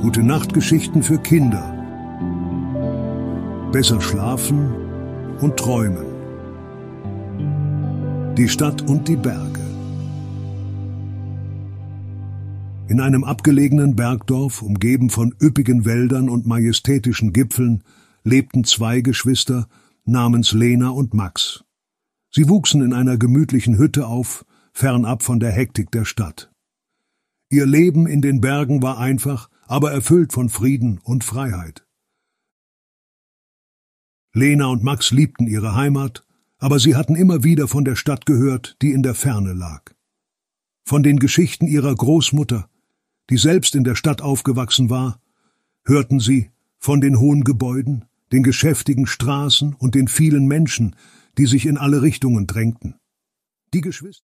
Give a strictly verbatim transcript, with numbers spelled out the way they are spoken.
Gute-Nacht-Geschichten für Kinder. Besser schlafen und träumen. Die Stadt und die Berge. In einem abgelegenen Bergdorf, umgeben von üppigen Wäldern und majestätischen Gipfeln, lebten zwei Geschwister namens Lena und Max. Sie wuchsen in einer gemütlichen Hütte auf, fernab von der Hektik der Stadt. Ihr Leben in den Bergen war einfach, aber erfüllt von Frieden und Freiheit. Lena und Max liebten ihre Heimat, aber sie hatten immer wieder von der Stadt gehört, die in der Ferne lag. Von den Geschichten ihrer Großmutter, die selbst in der Stadt aufgewachsen war, hörten sie von den hohen Gebäuden, den geschäftigen Straßen und den vielen Menschen, die sich in alle Richtungen drängten. Die Geschwister